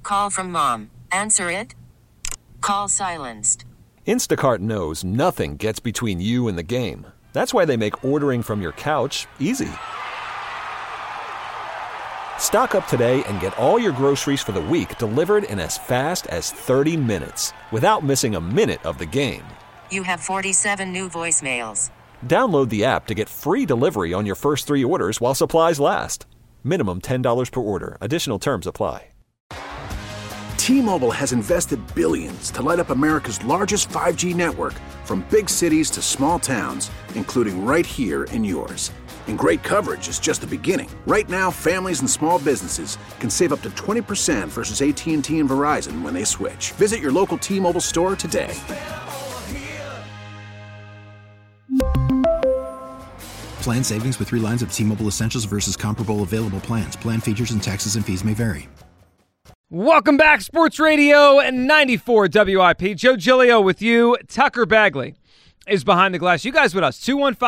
call from mom. Answer it. Call silenced. Instacart knows nothing gets between you and the game. That's why they make ordering from your couch easy. Stock up today and get all your groceries for the week delivered in as fast as 30 minutes without missing a minute of the game. You have 47 new voicemails. Download the app to get free delivery on your first 3 orders while supplies last. Minimum $10 per order. Additional terms apply. T-Mobile has invested billions to light up America's largest 5G network, from big cities to small towns, including right here in yours. And great coverage is just the beginning. Right now, families and small businesses can save up to 20% versus AT&T and Verizon when they switch. Visit your local T-Mobile store today. Plan savings with 3 lines of T-Mobile Essentials versus comparable available plans. Plan features and taxes and fees may vary. Welcome back, Sports Radio 94 WIP. Joe Giglio with you. Tucker Bagley is behind the glass. You guys with us,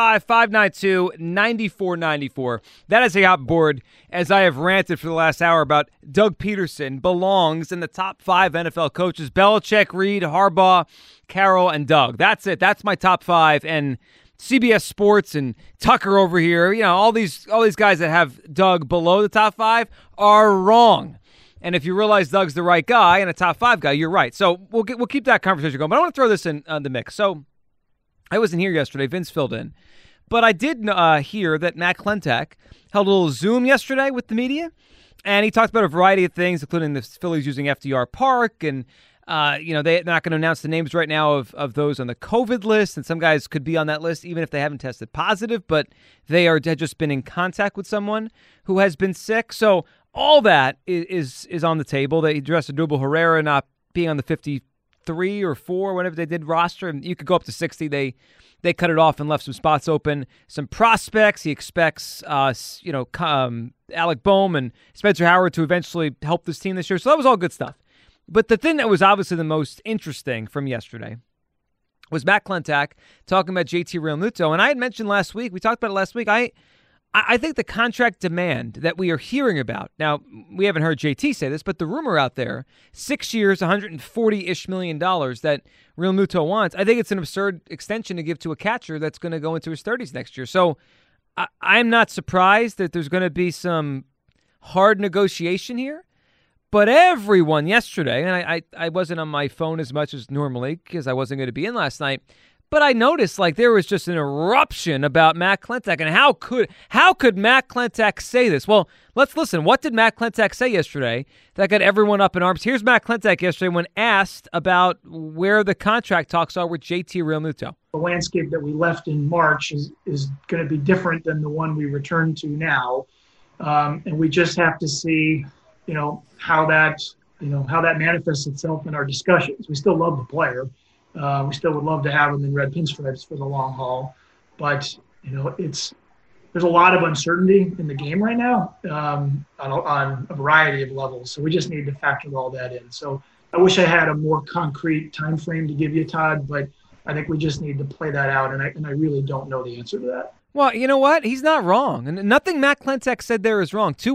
215-592-9494. That is a hot board as I have ranted for the last hour about Doug Peterson belongs in the top 5 NFL coaches. Belichick, Reed, Harbaugh, Carroll, and Doug. That's it. That's my top 5. And CBS Sports and Tucker over here, you know, all these guys that have Doug below the top 5 are wrong. And if you realize Doug's the right guy and a top 5 guy, you're right. So we'll keep that conversation going. But I want to throw this in the mix. So I wasn't here yesterday. Vince filled in. But I did hear that Matt Klentak held a little Zoom yesterday with the media. And he talked about a variety of things, including the Phillies using FDR Park. And, they're not going to announce the names right now of those on the COVID list. And some guys could be on that list even if they haven't tested positive. But they had just been in contact with someone who has been sick. So all that is on the table. They addressed Odubel Herrera not being on the 53 or 4, whatever they did roster. And you could go up to 60. They cut it off and left some spots open. Some prospects. He expects, Alec Boehm and Spencer Howard to eventually help this team this year. So that was all good stuff. But the thing that was obviously the most interesting from yesterday was Matt Klentak talking about JT Realmuto. And I had mentioned last week, we talked about it last week, I think the contract demand that we are hearing about, now, we haven't heard JT say this, but the rumor out there, 6 years, $140-ish million that Realmuto wants, I think it's an absurd extension to give to a catcher that's going to go into his 30s next year. So I'm not surprised that there's going to be some hard negotiation here. But everyone yesterday, and I wasn't on my phone as much as normally because I wasn't going to be in last night, but I noticed there was just an eruption about Matt Klentak. And how could Matt Klentak say this? Well, let's listen. What did Matt Klentak say yesterday that got everyone up in arms? Here's Matt Klentak yesterday when asked about where the contract talks are with JT Realmuto. The landscape that we left in March is going to be different than the one we return to now. And we just have to see, how that manifests itself in our discussions. We still love the player. We still would love to have him in red pinstripes for the long haul, but there's a lot of uncertainty in the game right now on a variety of levels. So we just need to factor all that in. So I wish I had a more concrete time frame to give you, Todd, but I think we just need to play that out, and I really don't know the answer to that. Well, you know what? He's not wrong. And nothing Matt Klentak said there is wrong.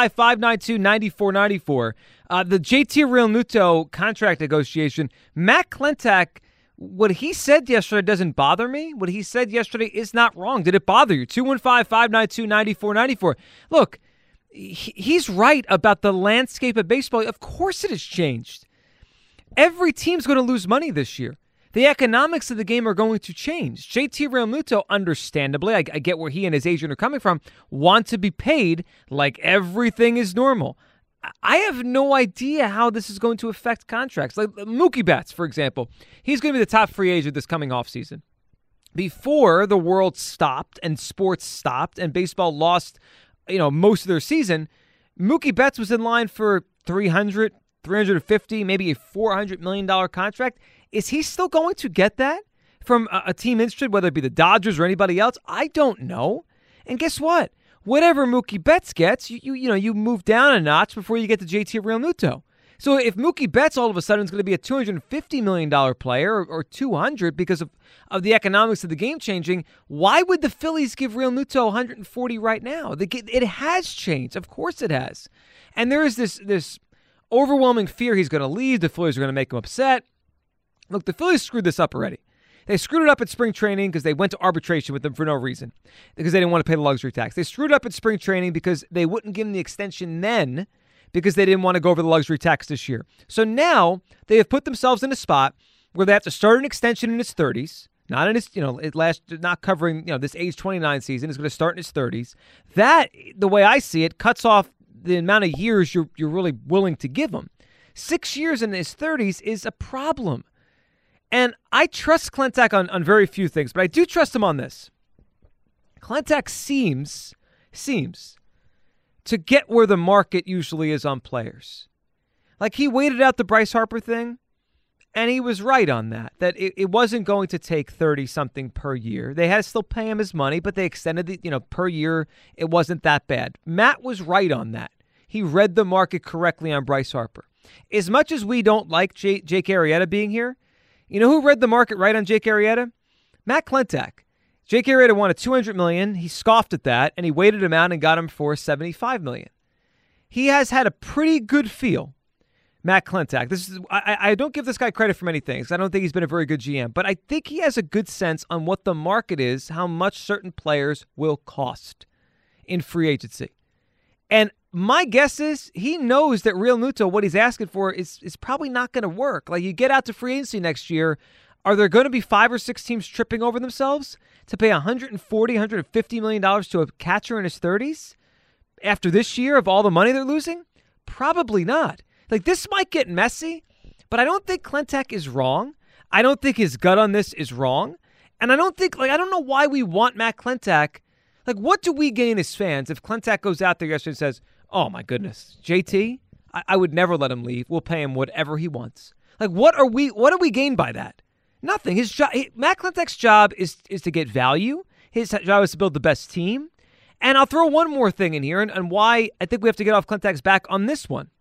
215-592-9494. The JT Realmuto contract negotiation, Matt Klentak, what he said yesterday doesn't bother me. What he said yesterday is not wrong. Did it bother you? 215-592-9494. Look, he's right about the landscape of baseball. Of course it has changed. Every team's going to lose money this year. The economics of the game are going to change. JT Realmuto, understandably, I get where he and his agent are coming from, want to be paid like everything is normal. I have no idea how this is going to affect contracts. Like Mookie Betts, for example. He's going to be the top free agent this coming offseason. Before the world stopped and sports stopped and baseball lost, most of their season, Mookie Betts was in line for $300, $350, maybe a $400 million contract. Is he still going to get that from a team interested, whether it be the Dodgers or anybody else? I don't know. And guess what? Whatever Mookie Betts gets, you move down a notch before you get to JT Realmuto. So if Mookie Betts all of a sudden is going to be a $250 million player or $200 because of the economics of the game changing, why would the Phillies give Realmuto $140 right now? It has changed. Of course it has. And there is this overwhelming fear he's going to leave. The Phillies are going to make him upset. Look, the Phillies screwed this up already. They screwed it up at spring training because they went to arbitration with them for no reason, because they didn't want to pay the luxury tax. They screwed up at spring training because they wouldn't give him the extension then because they didn't want to go over the luxury tax this year. So now they have put themselves in a spot where they have to start an extension in his 30s, not in his, not covering, this age 29 season. Is going to start in his 30s. That, the way I see it, cuts off the amount of years you're really willing to give him. 6 years in his 30s is a problem. And I trust Klentak on very few things, but I do trust him on this. Klentak seems to get where the market usually is on players. Like, he waited out the Bryce Harper thing, and he was right on that it wasn't going to take 30-something per year. They had to still pay him his money, but they extended the, per year. It wasn't that bad. Matt was right on that. He read the market correctly on Bryce Harper. As much as we don't like Jake Arrieta being here, you know who read the market right on Jake Arrieta? Matt Klentak. Jake Arrieta wanted $200 million. He scoffed at that, and he waited him out and got him for $75 million. He has had a pretty good feel, Matt Klentak. I don't give this guy credit for many things. I don't think he's been a very good GM, but I think he has a good sense on what the market is, how much certain players will cost in free agency. And my guess is he knows that Real Muto, what he's asking for, is probably not going to work. Like, you get out to free agency next year, are there going to be 5 or 6 teams tripping over themselves to pay $140, $150 million to a catcher in his 30s after this year of all the money they're losing? Probably not. Like, this might get messy, but I don't think Klentak is wrong. I don't think his gut on this is wrong. And I don't know why we want Matt Klentak. Like, what do we gain as fans if Klentak goes out there yesterday and says, oh, my goodness, JT, I would never let him leave. We'll pay him whatever he wants. Like, what do we gain by that? Nothing. His job, Matt Klentak's job is to get value. His job is to build the best team. And I'll throw one more thing in here and why I think we have to get off Klentak's back on this one.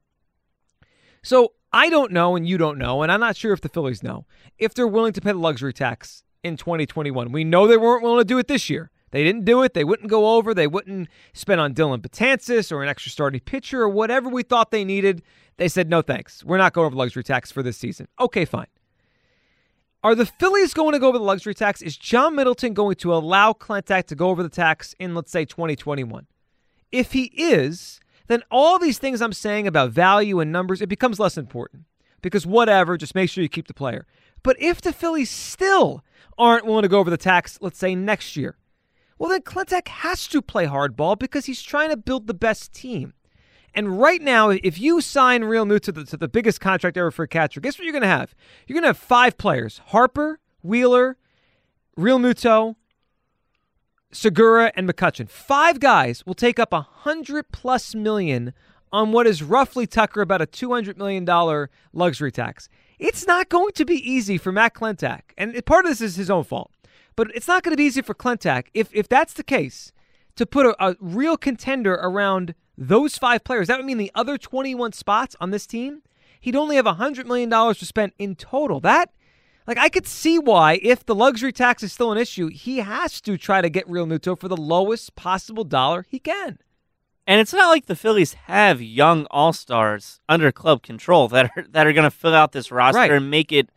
So I don't know, and you don't know, and I'm not sure if the Phillies know, if they're willing to pay the luxury tax in 2021. We know they weren't willing to do it this year. They didn't do it. They wouldn't go over. They wouldn't spend on Dylan Betances or an extra starting pitcher or whatever we thought they needed. They said, no thanks. We're not going over the luxury tax for this season. Okay, fine. Are the Phillies going to go over the luxury tax? Is John Middleton going to allow Klentak to go over the tax in, let's say, 2021? If he is, then all these things I'm saying about value and numbers, it becomes less important. Because whatever, just make sure you keep the player. But if the Phillies still aren't willing to go over the tax, let's say, next year, well, then Klentak has to play hardball because he's trying to build the best team. And right now, if you sign Real Muto to the biggest contract ever for a catcher, guess what you're going to have? You're going to have 5 players: Harper, Wheeler, Real Muto, Segura, and McCutchen. 5 guys will take up $100+ million on what is roughly, Tucker, about a $200 million luxury tax. It's not going to be easy for Matt Klentak. And part of this is his own fault. But it's not going to be easy for Klentak, if that's the case, to put a real contender around those 5 players. That would mean the other 21 spots on this team, he'd only have $100 million to spend in total. I could see why, if the luxury tax is still an issue, he has to try to get Real Muto for the lowest possible dollar he can. And it's not like the Phillies have young all-stars under club control that are going to fill out this roster and make it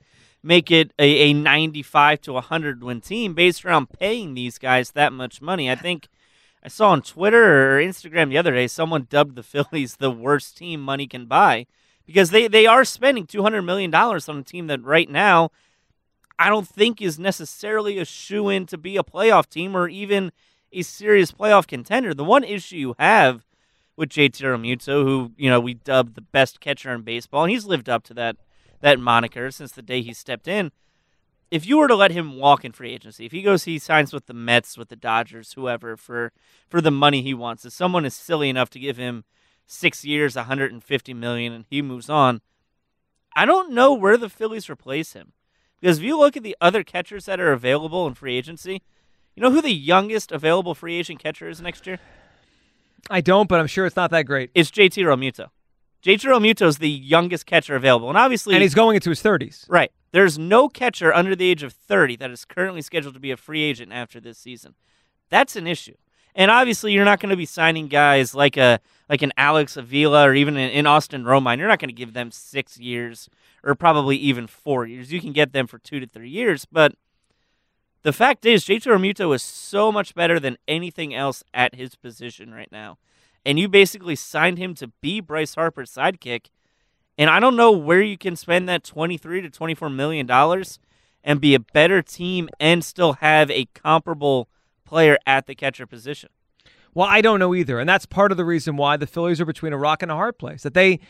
a 95 to 100 win team based around paying these guys that much money. I think I saw on Twitter or Instagram the other day, someone dubbed the Phillies the worst team money can buy because they are spending $200 million on a team that right now I don't think is necessarily a shoo-in to be a playoff team or even a serious playoff contender. The one issue you have with JT Realmuto, who we dubbed the best catcher in baseball, and he's lived up to that moniker since the day he stepped in. If you were to let him walk in free agency, if he signs with the Mets, with the Dodgers, whoever, for the money he wants, if someone is silly enough to give him 6 years, $150 million, and he moves on, I don't know where the Phillies replace him. Because if you look at the other catchers that are available in free agency, you know who the youngest available free agent catcher is next year? I don't, but I'm sure it's not that great. It's JT Realmuto. JT Realmuto is the youngest catcher available, and obviously, and he's going into his 30s. Right. There's no catcher under the age of 30 that is currently scheduled to be a free agent after this season. That's an issue. And obviously, you're not going to be signing guys like an Alex Avila or even in Austin Romine. You're not going to give them 6 years or probably even 4 years. You can get them for 2 to 3 years. But the fact is, JT Realmuto is so much better than anything else at his position right now. And you basically signed him to be Bryce Harper's sidekick. And I don't know where you can spend that $23 to $24 million and be a better team and still have a comparable player at the catcher position. Well, I don't know either, and that's part of the reason why the Phillies are between a rock and a hard place. That they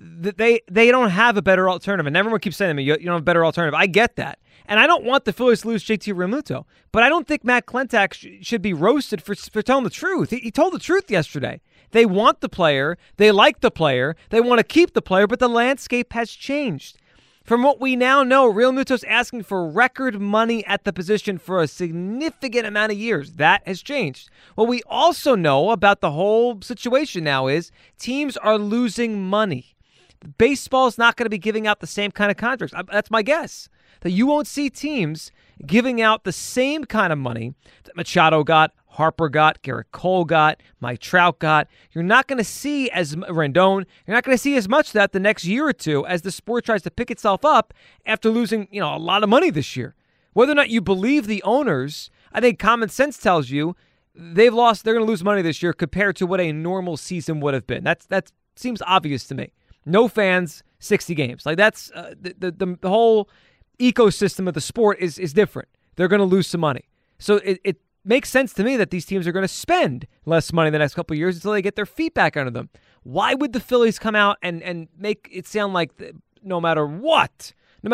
don't have a better alternative, and everyone keeps saying to me, "You don't have a better alternative." I get that, and I don't want the Phillies to lose JT Realmuto, but I don't think Matt Klentak should be roasted for telling the truth. He told the truth yesterday. They want the player, they like the player, they want to keep the player, but the landscape has changed. From what we now know, Realmuto's asking for record money at the position for a significant amount of years. That has changed. What we also know about the whole situation now is teams are losing money. Baseball is not going to be giving out the same kind of contracts. That's my guess. That you won't see teams giving out the same kind of money that Machado got, Harper got, Garrett Cole got, Mike Trout got. You're not going to see as Rendon. You're not going to see as much of that the next year or two as the sport tries to pick itself up after losing, a lot of money this year. Whether or not you believe the owners, I think common sense tells you they're going to lose money this year compared to what a normal season would have been. That seems obvious to me. No fans, 60 games. Like that's the whole ecosystem of the sport is different. They're going to lose some money. So it makes sense to me that these teams are going to spend less money the next couple of years until they get their feet back under them. Why would the Phillies come out and make it sound like no matter what,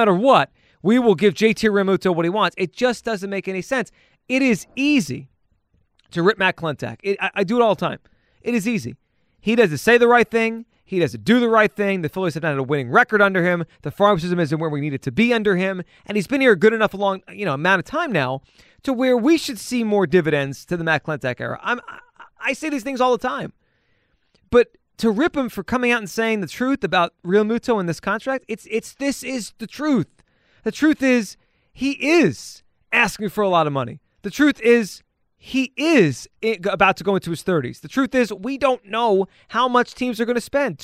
we will give JT Realmuto what he wants? It just doesn't make any sense. It is easy to rip Matt Klentak. I do it all the time. It is easy. He doesn't say the right thing. He doesn't do the right thing. The Phillies have not had a winning record under him. The farm system isn't where we need it to be under him. And he's been here a good enough amount of time now to where we should see more dividends to the Matt Klentak era. I say these things all the time. But to rip him for coming out and saying the truth about Realmuto in this contract, this is the truth. The truth is he is asking for a lot of money. The truth is he is about to go into his 30s. The truth is we don't know how much teams are going to spend.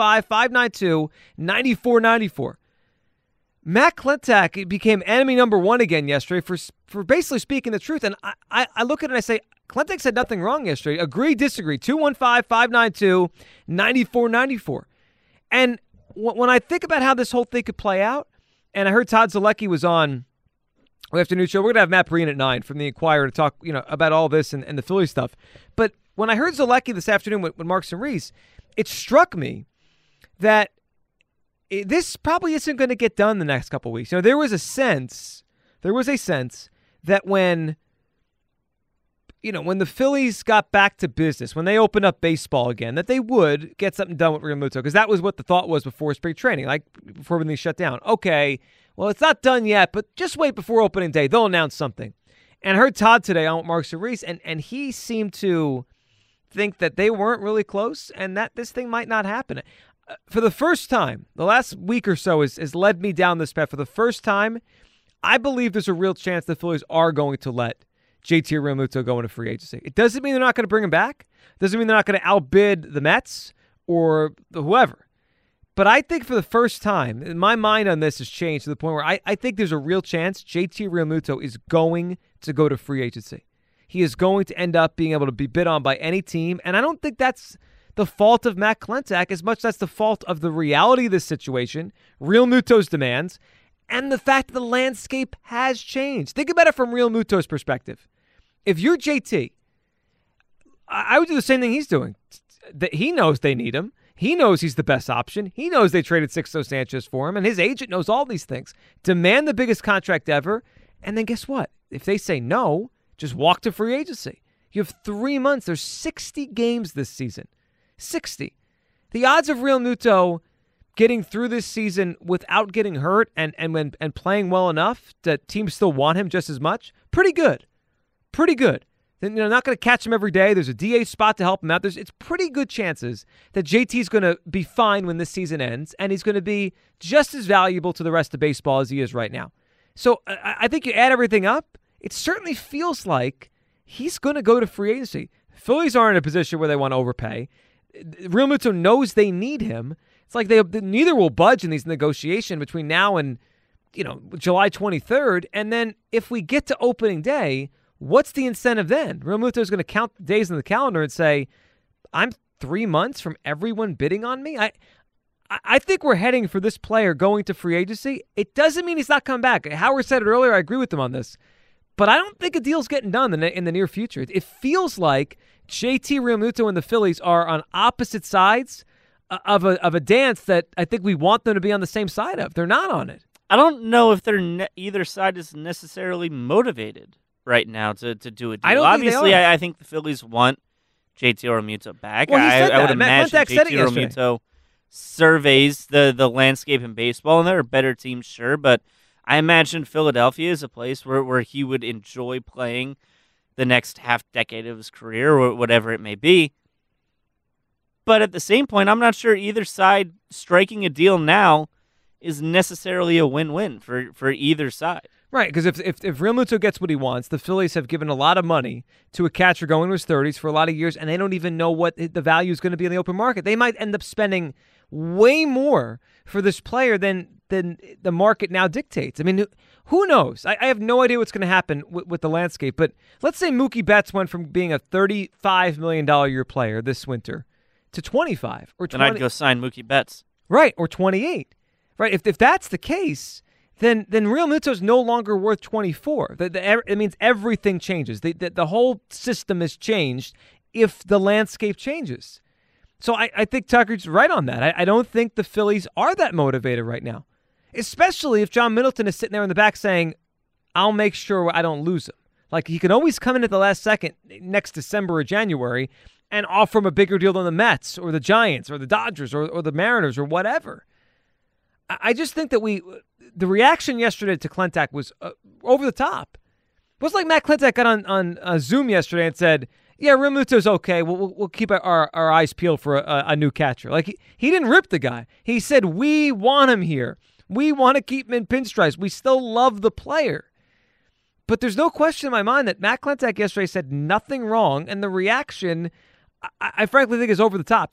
215-592-9494. Matt Klentak became enemy number one again yesterday for basically speaking the truth. And I look at it and I say, Klentak said nothing wrong yesterday. Agree, disagree. 215-592-9494. And when I think about how this whole thing could play out, and I heard Todd Zolecki was on the afternoon show. We're going to have Matt Perrine at 9 from the Inquirer to talk about all this and the Philly stuff. But when I heard Zolecki this afternoon with Marks and Reese, it struck me that this probably isn't going to get done the next couple of weeks. There was a sense that when the Phillies got back to business, when they opened up baseball again, that they would get something done with Realmuto, because that was what the thought was before spring training, like before when they shut down. Okay, well, it's not done yet, but just wait before opening day. They'll announce something. And I heard Todd today on Marks and Reese, and he seemed to think that they weren't really close and that this thing might not happen. For the first time, the last week or so has led me down this path. For the first time, I believe there's a real chance the Phillies are going to let JT Realmuto go into free agency. It doesn't mean they're not going to bring him back. It doesn't mean they're not going to outbid the Mets or whoever. But I think for the first time, my mind on this has changed to the point where I think there's a real chance JT Realmuto is going to go to free agency. He is going to end up being able to be bid on by any team, and I don't think that's the fault of Matt Klentak as much as that's the fault of the reality of this situation, Realmuto's demands, and the fact that the landscape has changed. Think about it from Realmuto's perspective. If you're JT, I would do the same thing he's doing. He knows they need him. He knows he's the best option. He knows they traded Sixto Sanchez for him, and his agent knows all these things. Demand the biggest contract ever, and then guess what? If they say no, just walk to free agency. You have 3 months. There's 60 games this season. 60. The odds of Realmuto getting through this season without getting hurt and playing well enough that teams still want him just as much, pretty good. Pretty good. Then not going to catch him every day. There's a DH spot to help him out. It's pretty good chances that JT's going to be fine when this season ends, and he's going to be just as valuable to the rest of baseball as he is right now. So I think you add everything up, it certainly feels like he's going to go to free agency. Phillies aren't in a position where they want to overpay. Real Muto knows they need him. It's like neither will budge in these negotiations between now and July 23rd. And then if we get to opening day, what's the incentive then? Real Muto is going to count the days on the calendar and say, I'm 3 months from everyone bidding on me. I think we're heading for this player going to free agency. It doesn't mean he's not coming back. Howard said it earlier. I agree with him on this. But I don't think a deal's getting done in the near future. It feels like JT Realmuto and the Phillies are on opposite sides of a dance that I think we want them to be on the same side of. They're not on it. I don't know if either side is necessarily motivated right now to do a deal. I don't Obviously, think they are. I think the Phillies want JT Realmuto back. Well, he said I would that. Matt imagine Klentak said it JT yesterday. Realmuto surveys the landscape in baseball, and there are better teams, sure, but I imagine Philadelphia is a place where he would enjoy playing the next half decade of his career, or whatever it may be. But at the same point, I'm not sure either side striking a deal now is necessarily a win-win for either side. Right, because if Realmuto gets what he wants, the Phillies have given a lot of money to a catcher going to his 30s for a lot of years, and they don't even know what the value is going to be in the open market. They might end up spending way more for this player than the market now dictates. I mean, who knows? I have no idea what's going to happen with the landscape, but let's say Mookie Betts went from being a $35 million a year player this winter to 25 or 20. Then I'd go sign Mookie Betts. Right, or 28. Right, if that's the case, then Realmuto is no longer worth 24. It means everything changes. The whole system is changed if the landscape changes. So I think Tucker's right on that. I don't think the Phillies are that motivated right now, especially if John Middleton is sitting there in the back saying, I'll make sure I don't lose him. Like, he can always come in at the last second next December or January and offer him a bigger deal than the Mets or the Giants or the Dodgers or the Mariners or whatever. I just think that the reaction yesterday to Klentak was over the top. It was like Matt Klentak got on Zoom yesterday and said, yeah, Realmuto's okay. We'll keep our eyes peeled for a new catcher. Like, he didn't rip the guy. He said, we want him here. We want to keep him in pinstripes. We still love the player. But there's no question in my mind that Matt Klentak yesterday said nothing wrong, and the reaction, I frankly think, is over the top.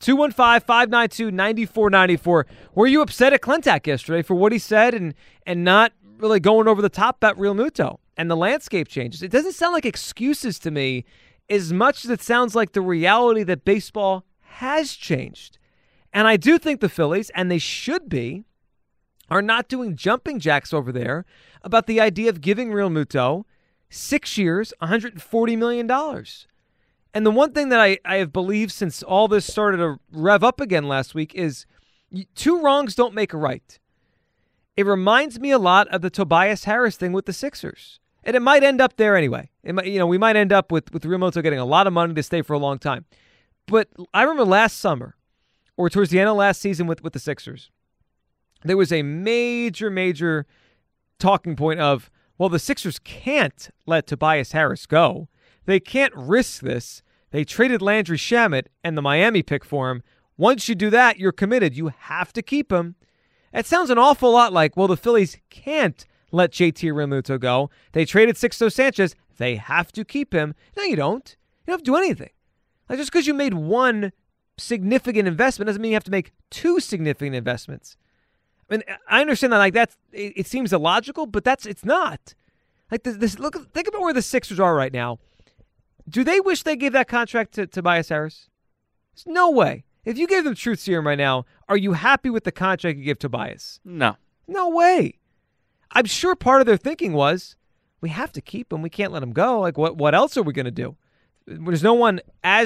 215-592-9494. Were you upset at Klentak yesterday for what he said and not really going over the top about Realmuto and the landscape changes? It doesn't sound like excuses to me as much as it sounds like the reality that baseball has changed. And I do think the Phillies, and they should be, are not doing jumping jacks over there about the idea of giving Realmuto 6 years, $140 million. And the one thing that I have believed since all this started to rev up again last week is two wrongs don't make a right. It reminds me a lot of the Tobias Harris thing with the Sixers. And it might end up there anyway. We might end up with Realmuto getting a lot of money to stay for a long time. But I remember last summer, or towards the end of last season with the Sixers, there was a major talking point of, well, the Sixers can't let Tobias Harris go. They can't risk this. They traded Landry Shamet and the Miami pick for him. Once you do that, you're committed. You have to keep him. It sounds an awful lot like, well, the Phillies can't let JT Realmuto go. They traded Sixto Sanchez. They have to keep him. No, you don't. You don't have to do anything. Like, just because you made one significant investment doesn't mean you have to make two significant investments. I mean, I understand that, like, it seems illogical, but it's not. Like, think about where the Sixers are right now. Do they wish they gave that contract to Tobias Harris? There's no way. If you gave them truth serum right now, are you happy with the contract you give Tobias? No. No way. I'm sure part of their thinking was, we have to keep him. We can't let him go. Like, what else are we going to do? There's no one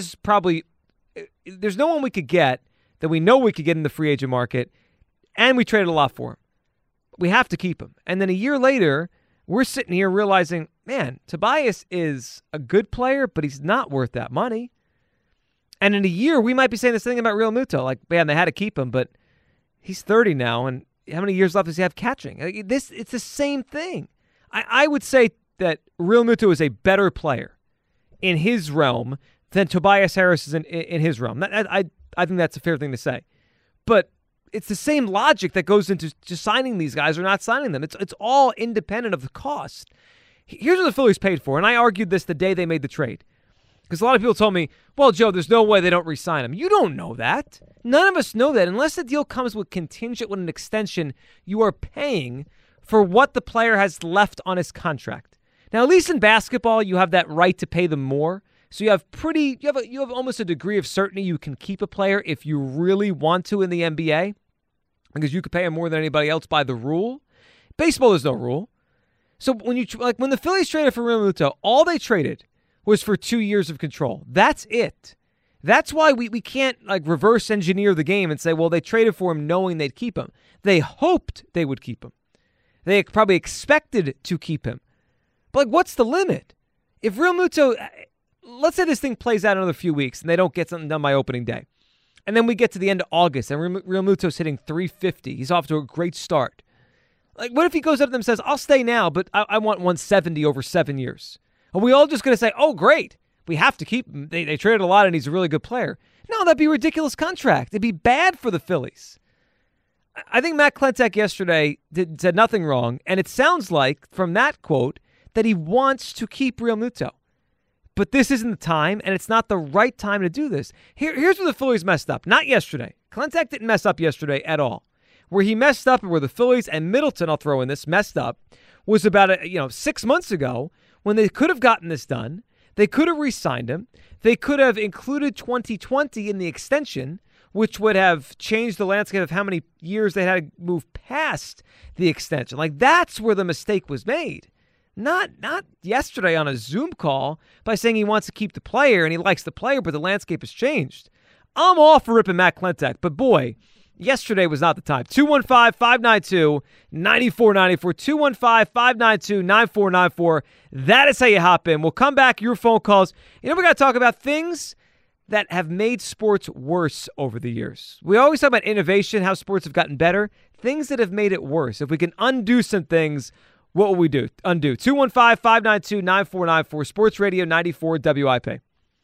we could get that we know we could get in the free agent market, and we traded a lot for him. We have to keep him. And then a year later, we're sitting here realizing, man, Tobias is a good player, but he's not worth that money. And in a year, we might be saying this thing about Realmuto. Like, man, they had to keep him, but he's 30 now, and how many years left does he have catching? It's the same thing. I would say that Realmuto is a better player in his realm than Tobias Harris is in his realm. I think that's a fair thing to say. But it's the same logic that goes into just signing these guys or not signing them. It's all independent of the cost. Here's what the Phillies paid for, and I argued this the day they made the trade. Because a lot of people told me, well, Joe, there's no way they don't re-sign him. You don't know that. None of us know that. Unless the deal comes with contingent with an extension, you are paying for what the player has left on his contract. Now, at least in basketball, you have that right to pay them more. So you have almost a degree of certainty you can keep a player if you really want to in the NBA, because you could pay him more than anybody else by the rule. Baseball, there's no rule. So when the Phillies traded for Real Muto, all they traded was for 2 years of control. That's it. That's why we can't reverse engineer the game and say, well, they traded for him knowing they'd keep him. They hoped they would keep him. They probably expected to keep him. But what's the limit? If Real Muto, let's say this thing plays out another few weeks and they don't get something done by opening day, and then we get to the end of August and Real Muto's hitting 350. He's off to a great start. What if he goes up to them and says, I'll stay now, but I want 170 over 7 years? Are we all just going to say, oh, great, we have to keep him. They traded a lot and he's a really good player. No, that'd be a ridiculous contract. It'd be bad for the Phillies. I think Matt Klentak yesterday said nothing wrong, and it sounds like, from that quote, that he wants to keep Real Muto. But this isn't the time, and it's not the right time to do this. Here's where the Phillies messed up. Not yesterday. Klentak didn't mess up yesterday at all. Where he messed up, and where the Phillies and Middleton, I'll throw in this, messed up, was about 6 months ago when they could have gotten this done. They could have re-signed him. They could have included 2020 in the extension, which would have changed the landscape of how many years they had to move past the extension. That's where the mistake was made. Not yesterday on a Zoom call by saying he wants to keep the player and he likes the player, but the landscape has changed. I'm all for ripping Matt Klentak, but boy, yesterday was not the time. 215-592-9494. 215-592-9494. That is how you hop in. We'll come back, your phone calls. We're going to talk about things that have made sports worse over the years. We always talk about innovation, how sports have gotten better. Things that have made it worse. If we can undo some things, what will we do? Undo. 215-592-9494. Sports Radio 94 WIP.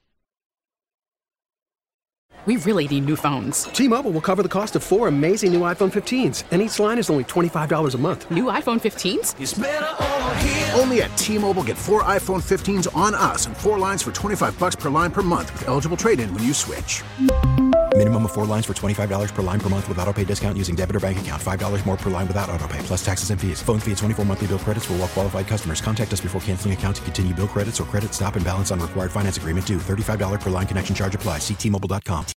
We really need new phones. T-Mobile will cover the cost of 4 amazing new iPhone 15s, and each line is only $25 a month. New iPhone 15s? It's better over here. Only at T-Mobile, get 4 iPhone 15s on us and 4 lines for $25 per line per month with eligible trade-in when you switch. Minimum of 4 lines for $25 per line per month with autopay discount using debit or bank account. $5 more per line without autopay, plus taxes and fees. Phone fee at 24 monthly bill credits for well-qualified customers. Contact us before canceling account to continue bill credits or credit stop and balance on required finance agreement due. $35 per line connection charge applies. See T-Mobile.com.